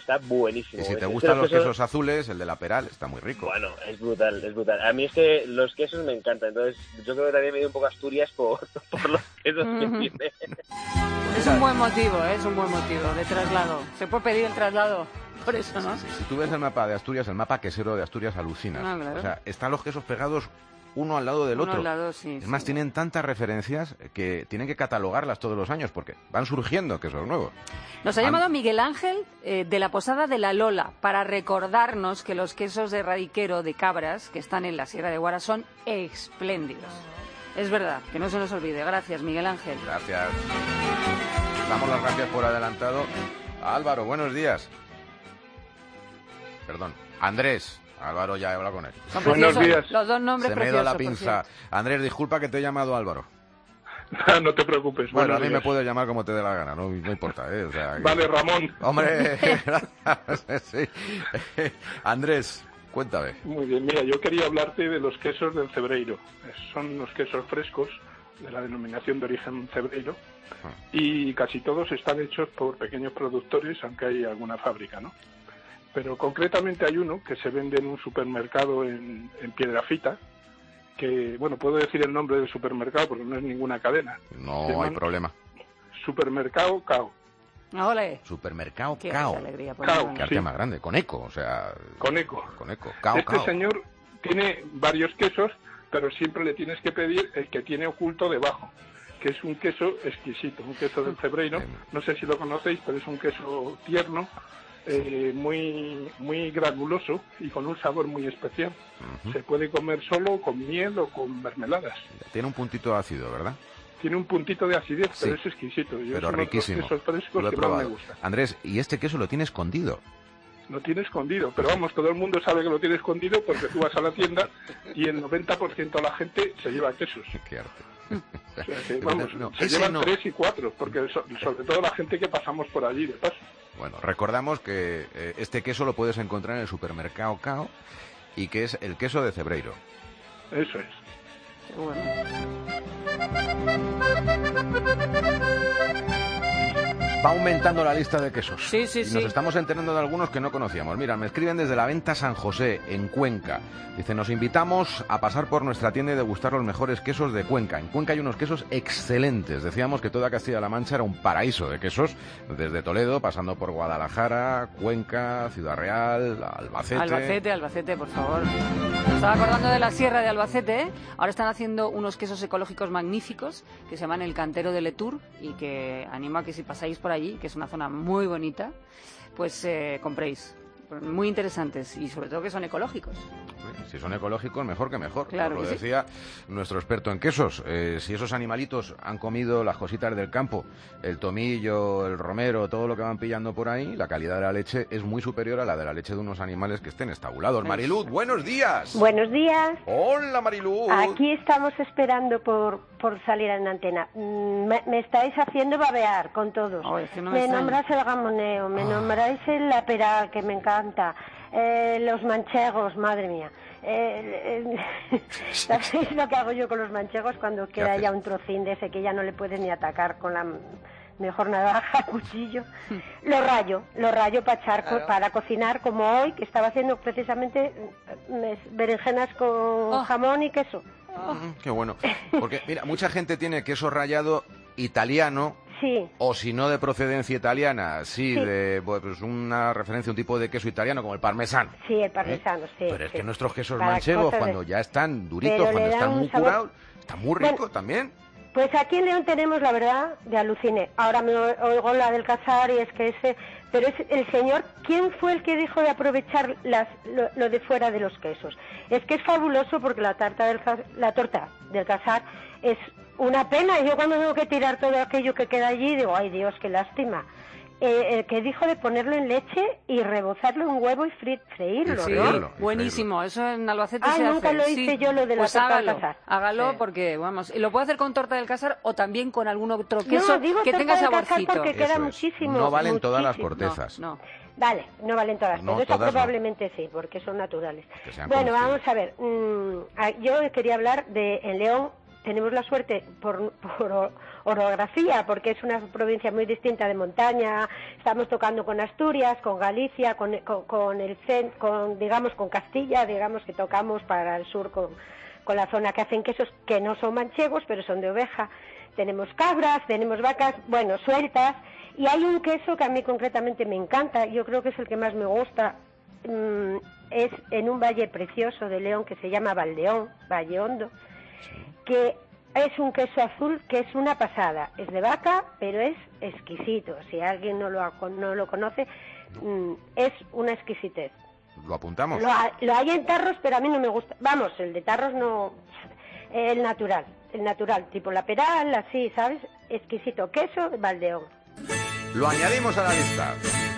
L: está buenísimo.
A: Y si te
L: Es-
A: gustan los
L: quesos-
A: quesos azules, el de la Peral está muy rico.
L: Bueno, es brutal, es brutal. A mí es que los quesos me encantan, entonces yo creo que también me dio un poco Asturias por, por los quesos que
B: Ujú.
L: tiene.
B: Es un buen motivo, ¿eh? Es un buen motivo de traslado. Se puede pedir el traslado por eso, ¿no?
A: Si tú ves el mapa de Asturias, el mapa quesero de Asturias, alucinas.
B: Ah, claro.
A: O sea, están los quesos pegados uno al lado del
B: Uno
A: otro.
B: al lado, sí,
A: es
B: sí.
A: más, tienen tantas referencias que tienen que catalogarlas todos los años porque van surgiendo quesos nuevos.
B: Nos ha
A: Han-
B: llamado Miguel Ángel eh, de la Posada de la Lola para recordarnos que los quesos de radiquero de cabras que están en la Sierra de Guara son espléndidos. Es verdad, que no se nos olvide. Gracias, Miguel Ángel.
A: Gracias. Damos las gracias por adelantado a Álvaro. Buenos días. Perdón, Andrés. Álvaro, ya he hablado con él.
B: Son Buenos preciosos, días. los dos nombres
A: Se me ha ido la
B: preciosos, por
A: pinza. Andrés, disculpa que te he llamado Álvaro.
M: No te preocupes.
A: Bueno,
M: buenos
A: a mí me
M: días.
A: puedes llamar como te dé la gana, no, no importa, ¿eh? O sea, que-
M: Vale, Ramón.
A: Hombre, gracias, sí. Andrés, cuéntame.
M: Muy bien, mira, yo quería hablarte de los quesos del Cebreiro. Son unos quesos frescos de la denominación de origen Cebreiro y casi todos están hechos por pequeños productores, aunque hay alguna fábrica, ¿no? Pero concretamente hay uno que se vende en un supermercado en, en Piedrafita, que, bueno, puedo decir el nombre del supermercado porque no es ninguna cadena.
A: No
M: Se
A: hay
M: llaman
A: problema.
M: Supermercado Cao.
B: Ole.
A: Supermercado
B: Qué
A: Cao.
B: alegría por
M: Cao,
A: Qué arte
M: sí.
A: más grande, con eco, o sea...
M: Con eco.
A: Con eco, Cao,
M: Este
A: Cao.
M: señor tiene varios quesos, pero siempre le tienes que pedir el que tiene oculto debajo, que es un queso exquisito, un queso del Cebreiro. No sé si lo conocéis, pero es un queso tierno, eh, muy muy granuloso y con un sabor muy especial.
A: Ujú.
M: Se puede comer solo, con miel o con mermeladas.
A: Tiene un puntito ácido, ¿verdad?
M: Tiene un puntito de acidez,
A: Sí.
M: pero es exquisito. Yo
A: Pero
M: es uno de los
A: riquísimo.
M: quesos frescos
A: Lo he
M: que más me
A: probado.
M: gusta.
A: Andrés, y este queso lo tiene escondido.
M: Lo tiene escondido, pero vamos, todo el mundo sabe que lo tiene escondido porque tú vas a la tienda y el noventa por ciento de la gente se lleva quesos.
A: Qué arte.
M: O sea que, vamos,
A: No,
M: se
A: ese
M: llevan
A: no.
M: tres y cuatro, porque so- sobre todo la gente que pasamos por allí de paso.
A: Bueno, recordamos que eh, este queso lo puedes encontrar en el supermercado Cao y que es el queso de Cebreiro.
M: Eso es.
A: Va aumentando la lista de quesos.
B: Sí, sí,
A: y
B: sí.
A: nos estamos enterando de algunos que no conocíamos. Mira, me escriben desde la Venta San José, en Cuenca. Dice, nos invitamos a pasar por nuestra tienda y degustar los mejores quesos de Cuenca. En Cuenca hay unos quesos excelentes. Decíamos que toda Castilla-La Mancha era un paraíso de quesos, desde Toledo, pasando por Guadalajara, Cuenca, Ciudad Real, Albacete.
B: Albacete, Albacete, por favor. Me estaba acordando de la Sierra de Albacete, ¿eh? Ahora están haciendo unos quesos ecológicos magníficos que se llaman el Cantero de Letour y que animo a que si pasáis por allí, que es una zona muy bonita, pues eh, compréis. Muy interesantes y sobre todo que son ecológicos.
A: Si son ecológicos, mejor que mejor.
B: Claro
A: Nos lo
B: que sí.
A: decía nuestro experto en quesos. Eh, si esos animalitos han comido las cositas del campo, el tomillo, el romero, todo lo que van pillando por ahí, la calidad de la leche es muy superior a la de la leche de unos animales que estén estabulados. Mariluz, buenos días.
N: Buenos días.
A: Hola, Mariluz.
N: Aquí estamos esperando por, por salir en antena. Mm, Me, me estáis haciendo babear con todos.
B: no me
N: me
B: extraña.
N: nombráis el gamoneo, me nombráis el la peral, que me encanta, eh, los manchegos, madre mía. Eh, eh, ¿Sabéis lo que hago yo con los manchegos cuando queda
O: haces?
N: ya un trocín de ese que ya no le puedes ni atacar con la mejor navaja, cuchillo? Lo rayo, lo rayo para echar, co-
O: Claro.
N: para cocinar, como hoy, que estaba haciendo precisamente eh, berenjenas con jamón y queso.
A: Mm, qué bueno. Porque, mira, mucha gente tiene queso rallado italiano.
N: Sí.
A: O si no de procedencia italiana, sí,
N: Sí.
A: de pues una referencia, un tipo de queso italiano como el parmesano.
N: Sí, el parmesano, sí.
A: Pero es
N: sí.
A: que nuestros quesos
N: Para
A: manchegos,
N: cosas de-
A: cuando ya están duritos,
N: Pero
A: cuando
N: le dan
A: están
N: un
A: muy
N: sabor-
A: curados, están muy
N: Bueno,
A: ricos también.
N: Pues aquí en León tenemos, la verdad, de alucine. Ahora me o- oigo la del Casar y es que ese... Pero es el señor, ¿quién fue el que dijo de aprovechar las, lo, lo de fuera de los quesos? Es que es fabuloso porque la tarta del Ca- la torta del Casar es una pena. Y yo cuando tengo que tirar todo aquello que queda allí, digo, ay Dios, qué lástima. Eh, el que dijo de ponerlo en leche y rebozarlo en huevo y fri- freírlo,
B: Sí,
N: ¿no?
B: buenísimo. Eso en Albacete
N: Ay,
B: se
N: nunca
B: hace.
N: lo hice
B: sí.
N: yo, lo de la
B: pues
N: torta del
B: hágalo,
N: Casar.
B: hágalo
N: Sí.
B: porque, vamos, y lo puede hacer con torta del Casar o también con algún otro
N: No,
B: queso
N: digo
B: que
N: torta
B: tenga
N: del Casar
B: saborcito.
N: porque queda Eso es. muchísimo,
A: No valen todas las
N: muchísimo.
A: cortezas.
B: No,
N: Vale, no valen todas,
A: No,
N: pero esa
A: todas no.
N: probablemente sí, porque son naturales.
A: Que sean
N: Bueno,
A: comestibles.
N: vamos a ver. mm, a- yo quería hablar de en León tenemos la suerte por, por orografía, porque es una provincia muy distinta de montaña, estamos tocando con Asturias, con Galicia, con, con, con el cen, con, digamos, con Castilla, digamos que tocamos para el sur con, con la zona que hacen quesos que no son manchegos, pero son de oveja. Tenemos cabras, tenemos vacas, bueno, sueltas, y hay un queso que a mí concretamente me encanta, yo creo que es el que más me gusta, mm, es en un valle precioso de León que se llama Valdeón, Valle Hondo, que es un queso azul que es una pasada, es de vaca, pero es exquisito, si alguien no lo, ha, no lo conoce, mm, es una exquisitez.
A: ¿Lo apuntamos?
N: Lo, ha, lo hay en tarros, pero a mí no me gusta, vamos, el de tarros no, el natural, el natural, tipo la Peral, así, ¿sabes? Exquisito, queso Valdeón.
A: Lo añadimos a la lista.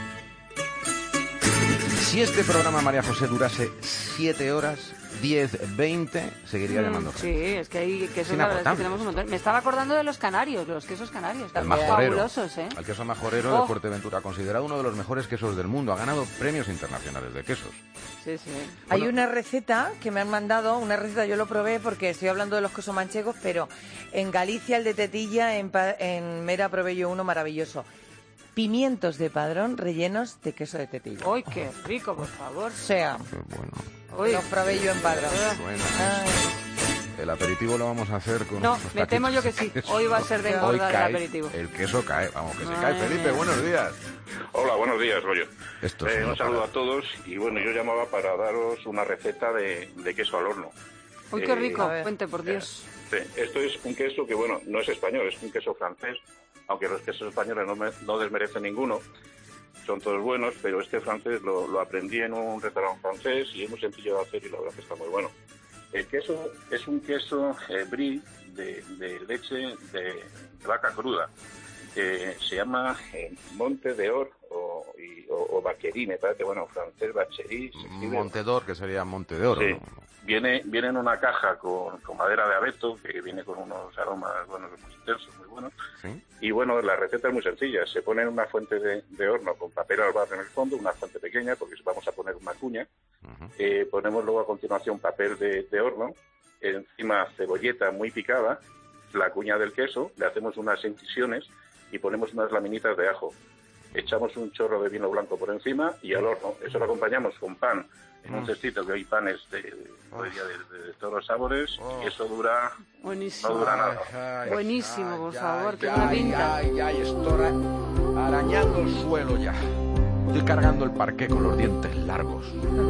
A: Si este programa, María José, durase siete horas, diez, veinte, seguiría
B: Mm,
A: llamando
B: sí, es que hay quesos,
A: Es
B: la verdad es que
A: inagotable.
B: tenemos un montón. Me estaba acordando de los canarios, de los quesos canarios.
A: El
B: También
A: majorero,
B: fabulosos, ¿eh?
A: el queso majorero
B: Oh.
A: de Fuerteventura, considerado uno de los mejores quesos del mundo. Ha ganado premios internacionales de quesos.
B: Sí, sí.
J: Hay una receta que me han mandado, una receta yo lo probé porque estoy hablando de los quesos manchegos, pero en Galicia el de Tetilla, en, Pa- en Mera probé yo uno maravilloso. Pimientos de Padrón rellenos de queso de Tetilla.
B: ¡Ay, qué rico, por favor!
J: O sea,
B: Uy.
J: los probé yo en Padrón.
A: Bueno,
J: Ay.
A: el aperitivo lo vamos a hacer con...
B: No,
A: los
B: me temo yo que sí.
A: taquitos.
B: Hoy va a ser de
A: Hoy
B: engordar el
A: cae,
B: aperitivo.
A: El queso cae, vamos, que se
B: Madre
A: cae. Felipe,
B: mía.
A: buenos días.
O: Hola, buenos días, Rollo.
A: Esto
O: Eh,
A: sí no
O: un saludo
A: para.
O: a todos y bueno, yo llamaba para daros una receta de, de queso al horno.
B: ¡Uy, qué
O: Eh,
B: rico! Cuente, por Dios.
O: Sí, esto es un queso que, bueno, no es español, es un queso francés, aunque los quesos españoles no, me- no desmerecen ninguno, son todos buenos, pero este francés lo, lo aprendí en un restaurante francés y es muy sencillo de hacer y la verdad que está muy bueno. El queso es un queso eh, brie de, de leche de, de vaca cruda, que se llama eh, Monte d'Or o, y- o, o Vacherie, me parece, bueno, francés Vacherie. se escribe.
A: Montedor, que sería Monte de Oro.
O: Sí.
A: ¿no?
O: Viene, viene en una caja con, con madera de abeto, que viene con unos aromas buenos, muy intensos, muy buenos.
A: ¿Sí?
O: Y bueno, la receta es muy sencilla. Se pone en una fuente de, de horno con papel al barro en el fondo, una fuente pequeña, porque vamos a poner una cuña. Eh, ponemos luego a continuación papel de, de horno, encima cebolleta muy picada, la cuña del queso, le hacemos unas incisiones y ponemos unas laminitas de ajo. Echamos un chorro de vino blanco por encima y al horno. Eso lo acompañamos con pan, en un
B: Mm.
O: cestito que hay panes de, de, de- de todos los sabores y eso dura,
B: Buenísimo.
O: no dura nada.
B: Buenísimo, por favor, qué
A: ya,
B: buena pinta.
A: ya, ya, estoy arañando el suelo ya. Estoy cargando el parqué con los dientes largos.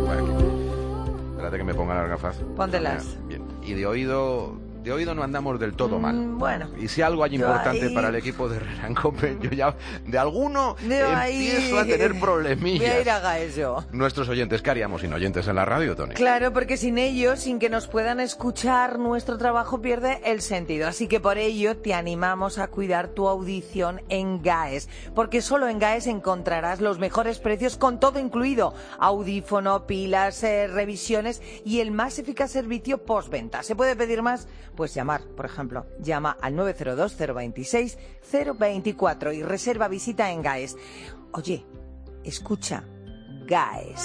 A: Bueno, espérate que me ponga las gafas.
J: Póntelas.
A: Bien. Y de oído, de oído no andamos del todo mal.
J: Mm, bueno.
A: Y si algo hay
J: Yo
A: importante
J: ahí-
A: para el equipo de Herrera Cope, yo ya de alguno
J: Yo ahí-
A: empiezo a tener
J: Voy a ir
A: problemillas.
J: a Gaes yo.
A: Nuestros oyentes, ¿qué haríamos sin oyentes en la radio, Tony?
J: Claro, porque sin ellos, sin que nos puedan escuchar, nuestro trabajo pierde el sentido. Así que por ello te animamos a cuidar tu audición en Gaes, porque solo en Gaes encontrarás los mejores precios con todo incluido: audífono, pilas, eh, revisiones y el más eficaz servicio postventa. ¿Se puede pedir más? Pues llamar, por ejemplo. Llama al nueve cero dos, cero veintiséis, cero veinticuatro y reserva visita en Gaes. Oye, escucha, Gaes.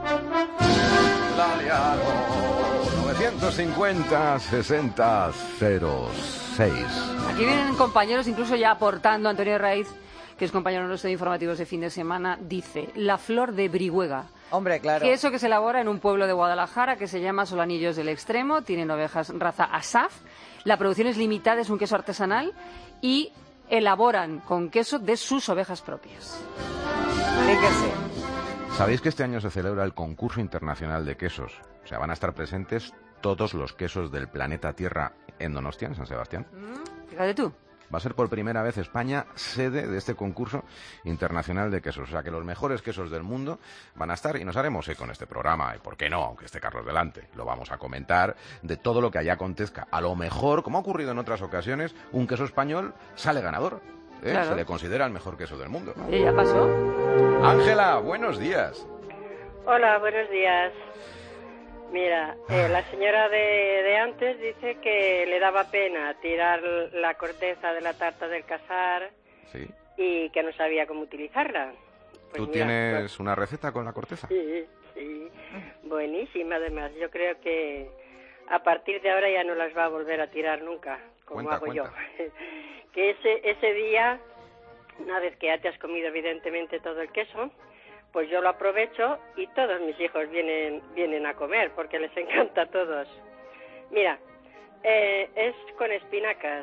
A: La liaron. novecientos cincuenta, sesenta, cero seis.
B: Aquí vienen compañeros incluso ya aportando. Antonio Raiz, que es compañero nuestro de informativos de fin de semana, dice: la flor de Brihuega.
J: Hombre, claro.
B: Queso que se elabora en un pueblo de Guadalajara que se llama Solanillos del Extremo. Tienen ovejas raza Asaf. La producción es limitada, es un queso artesanal y elaboran con queso de sus ovejas propias.
A: ¿Sabéis que este año se celebra el concurso internacional de quesos? O sea, van a estar presentes todos los quesos del planeta Tierra en Donostia, en San Sebastián.
B: Fíjate tú.
A: Va a ser por primera vez España sede de este concurso internacional de quesos. O sea, que los mejores quesos del mundo van a estar y nos haremos eco en este programa. Y por qué no, aunque esté Carlos delante. Lo vamos a comentar de todo lo que allá acontezca. A lo mejor, como ha ocurrido en otras ocasiones, un queso español sale ganador. ¿eh?
B: Claro.
A: Se le considera el mejor queso del mundo.
B: Oye, ya pasó.
A: Ángela, buenos días.
P: Hola, buenos días. Mira, eh, la señora de, de antes dice que le daba pena tirar la corteza de la tarta del casar
A: Sí.
P: y que no sabía cómo utilizarla. Pues
A: ¿Tú
P: mira,
A: tienes una receta con la corteza?
P: Sí, sí, buenísima además. Yo creo que a partir de ahora ya no las va a volver a tirar nunca, como
A: Cuenta,
P: hago
A: cuenta.
P: yo. Que ese, ese día, una vez que ya te has comido evidentemente todo el queso, pues yo lo aprovecho y todos mis hijos vienen, vienen a comer, porque les encanta a todos. Mira, eh, es con espinacas.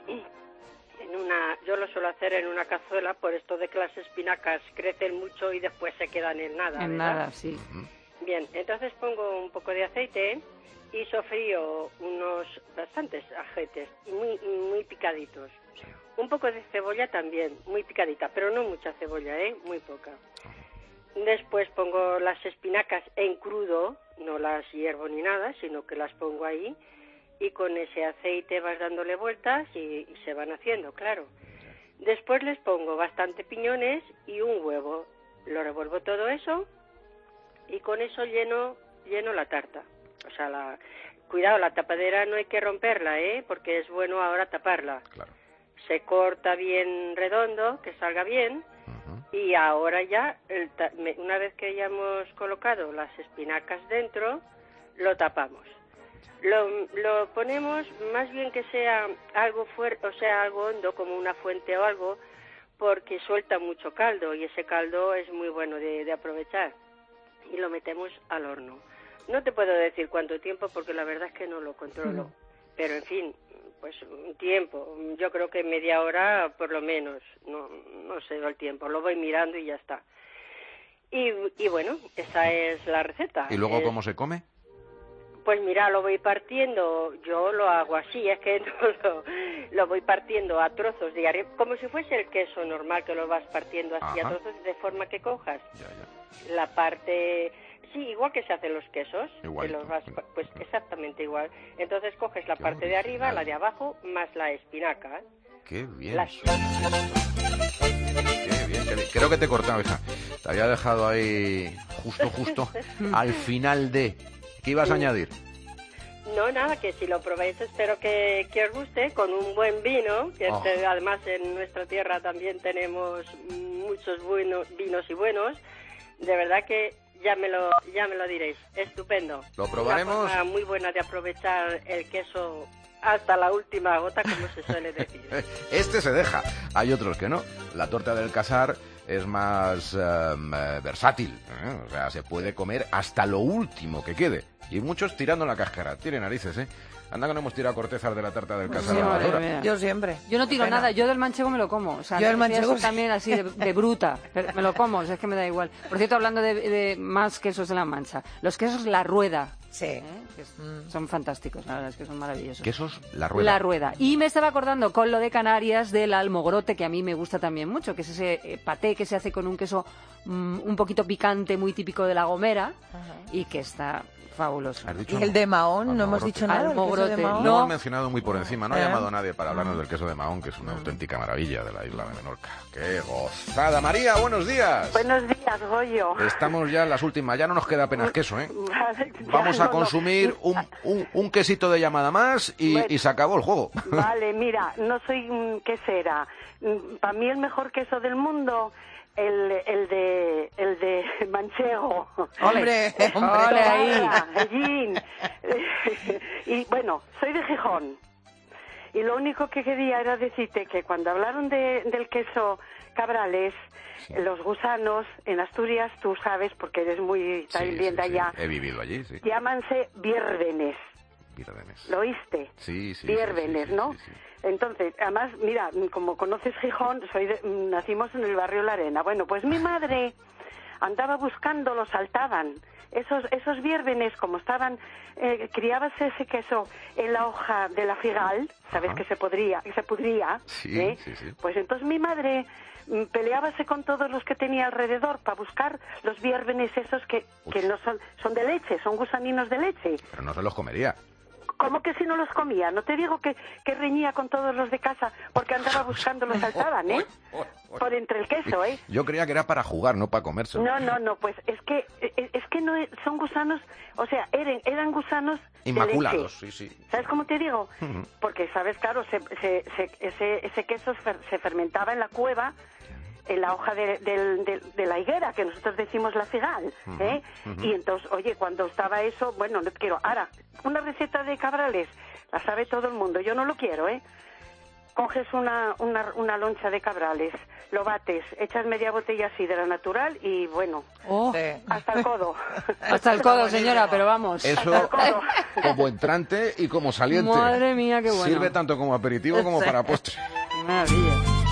P: En una, yo lo suelo hacer en una cazuela, por esto de que las espinacas crecen mucho y después se quedan en nada.
B: En
P: ¿verdad?
B: nada, sí.
P: Bien, entonces pongo un poco de aceite y sofrío unos bastantes ajetes, muy, muy picaditos. Un poco de cebolla también, muy picadita, pero no mucha cebolla, ¿eh? Muy poca. Después pongo las espinacas en crudo, no las hiervo ni nada, sino que las pongo ahí, y con ese aceite vas dándole vueltas y, y se van haciendo, claro. Después les pongo bastante piñones y un huevo. Lo revuelvo todo eso y con eso lleno lleno la tarta. O sea, la cuidado, la tapadera no hay que romperla, ¿eh? Porque es bueno ahora taparla.
A: Claro.
P: Se corta bien redondo, que salga bien. Y ahora ya, el ta- me- una vez que ya hemos colocado las espinacas dentro, lo tapamos. Lo, lo ponemos más bien que sea algo fuerte, o sea, algo hondo, como una fuente o algo, porque suelta mucho caldo y ese caldo es muy bueno de, de aprovechar. Y lo metemos al horno. No te puedo decir cuánto tiempo porque la verdad es que no lo controlo.
B: Mm.
P: Pero en fin, pues un tiempo. Yo creo que media hora por lo menos. No, no sé el tiempo. Lo voy mirando y ya está. Y, y bueno, esa es la receta.
A: ¿Y luego
P: Es-
A: cómo se come?
P: Pues mira, lo voy partiendo, yo lo hago así, es que no lo, lo voy partiendo a trozos de arriba, como si fuese el queso normal, que lo vas partiendo así
A: Ajá.
P: a trozos de forma que cojas la parte, sí, igual que se hacen los quesos, que
A: Igualito.
P: los vas, pa- pues exactamente igual. Entonces coges la parte de arriba, la de abajo, más la espinaca.
A: Qué bien.
P: La-
A: Qué bien, qué bien. Creo que te he cortado, hija. Te había dejado ahí justo, justo al final de... ¿Qué ibas a añadir?
P: No, nada, que si lo probáis espero que, que os guste, con un buen vino, que
A: Oh.
P: este, además en nuestra tierra también tenemos muchos buenos vinos y buenos. De verdad que ya me lo ya me lo diréis, estupendo.
A: Lo probaremos.
P: Una forma muy buena de aprovechar el queso hasta la última gota, como se suele decir.
A: Este se deja. Hay otros que no. La torta del casar es más em, eh, versátil. ¿eh? O sea, se puede comer hasta lo último que quede. Y muchos tirando la cáscara. Tiene narices, ¿eh? Anda que no hemos tirado cortezas de la tarta del casar
B: Sí,
A: a la
B: madre
A: basura.
B: mía.
J: Yo siempre.
B: Yo no tiro
J: Pena.
B: nada, yo del manchego me lo como. O sea,
J: Yo del
B: no soy
J: manchego
B: así
J: sí.
B: también así de, de bruta, pero me lo como, o sea, es que me da igual. Por cierto, hablando de, de más quesos de la Mancha, los quesos La Rueda.
J: Sí.
B: ¿eh? Que es- son fantásticos, la verdad es que son maravillosos.
A: Quesos, la rueda.
B: La Rueda. Y me estaba acordando con lo de Canarias del almogrote, que a mí me gusta también mucho, que es ese eh, paté que se hace con un queso mm, un poquito picante, muy típico de La Gomera, y que está fabuloso.
A: ¿Has dicho
J: Y el de Mahón, no hemos
A: almogrote?
J: dicho nada. del queso de
B: Almogrote.
J: Mahón.
A: Lo hemos mencionado muy por encima. No ha
J: ¿Eh?
A: llamado nadie para hablarnos del queso de Mahón, que es una auténtica maravilla de la isla de Menorca. ¡Qué gozada! María, buenos días.
Q: Buenos días, Goyo.
A: Estamos ya en las últimas. Ya no nos queda apenas queso, ¿eh?
Q: Vale, ya
A: Vamos a
Q: no, no.
A: consumir un, un, un quesito de llamada más y,
Q: Bueno.
A: y se acabó el juego.
Q: Vale, mira, no soy mm, quesera. Para mí el mejor queso del mundo, el, el de el de manchego.
J: Hombre, hombre.
B: Ole ahí.
Q: Allín. Y bueno, soy de Gijón. Y lo único que quería era decirte que cuando hablaron de, del queso Cabrales, los gusanos en Asturias, tú sabes, porque eres muy
A: Sí,
Q: también
A: sí,
Q: de
A: sí.
Q: allá,
A: He vivido allí, sí.
Q: llámanse viérvenes.
A: Viernes.
Q: ¿Lo oíste?
A: Sí, sí.
Q: Viérvenes,
A: sí, sí,
Q: ¿no?
A: sí, sí.
Q: Entonces, además, mira, como conoces Gijón, soy de- nacimos en el barrio La Arena. Bueno, pues mi madre andaba buscando, lo saltaban. Esos esos viérvenes, como estaban, eh, criábase ese queso en la hoja de la figal, ¿sabes?
A: Ajá.
Q: Que se podría, que se pudría.
A: Sí,
Q: ¿eh?
A: sí, sí.
Q: Pues entonces mi madre mm, peleábase con todos los que tenía alrededor para buscar los viérvenes esos que, que no son, son de leche, son gusaninos de leche.
A: Pero no se los comería.
Q: ¿Cómo que si no los comía? No te digo que, que reñía con todos los de casa porque andaba buscando, los saltaban, ¿eh? Por entre el queso, ¿eh?
A: Yo creía que era para jugar, no para comerse.
Q: No, no, no, pues es que es, es que no es- son gusanos, o sea, eran, eran gusanos de
A: Inmaculados,
Q: leche.
A: sí, sí.
Q: ¿Sabes cómo te digo?
A: Ujú.
Q: Porque, ¿sabes? Claro, se, se- se- ese, ese queso fer- se fermentaba en la cueva en la hoja de, de, de, de la higuera, que nosotros decimos la cigal, ¿eh?
R: Uh-huh, uh-huh.
Q: Y entonces, oye, cuando estaba eso, bueno, no quiero. Ahora, una receta de cabrales, la sabe todo el mundo, yo no lo quiero, ¿eh? Coges una, una, una loncha de cabrales, lo bates, echas media botella sidra natural y, bueno,
B: oh.
Q: hasta el codo.
B: Hasta el codo, señora, pero vamos.
A: Eso como entrante y como saliente.
B: Madre mía, qué bueno.
A: Sirve tanto como aperitivo como para postre.
B: Qué maravilla.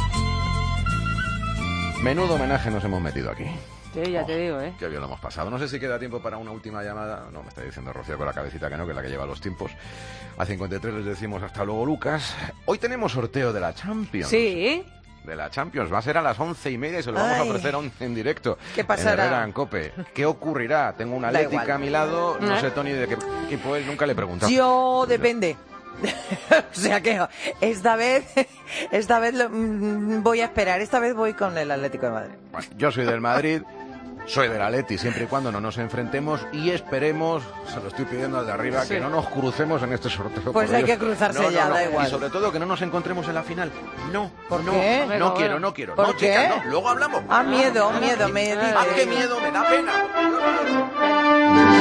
A: Menudo homenaje nos hemos metido aquí.
B: Sí, ya
A: oh,
B: te digo, ¿eh?
A: Qué bien lo hemos pasado. No sé si queda tiempo para una última llamada. No, me está diciendo Rocío con la cabecita que no, que es la que lleva los tiempos. A cincuenta y tres les decimos hasta luego, Lucas. Hoy tenemos sorteo de la Champions.
B: Sí.
A: De la Champions. Va a ser a las once y media y se lo vamos
J: Ay.
A: a ofrecer en directo.
J: ¿Qué pasará?
A: En Herrera en Cope. ¿Qué ocurrirá? Tengo una
J: Da
A: Atlética
J: igual.
A: a mi lado. No
J: ¿Eh?
A: sé, Tony, de qué equipo es. Nunca le he preguntado.
J: Yo depende. O sea que esta vez, esta vez lo, mm, voy a esperar. Esta vez voy con el Atlético de Madrid.
A: Bueno, yo soy del Madrid. Soy del Atleti, siempre y cuando no nos enfrentemos y esperemos, se lo estoy pidiendo al de arriba,
J: Sí.
A: que no nos crucemos en este sorteo.
J: Pues
A: por
J: hay
A: Dios.
J: que cruzarse
A: No, no,
J: ya,
A: no.
J: da igual.
A: Y sobre todo que no nos encontremos en la final. No,
J: ¿Por
A: no,
J: qué?
A: no
J: Venga,
A: quiero,
J: bueno.
A: no quiero.
J: ¿Por
A: no,
J: qué?
A: chicas, no, luego hablamos.
J: Ah, miedo, miedo, me dice.
A: Ah, qué miedo, me da pena.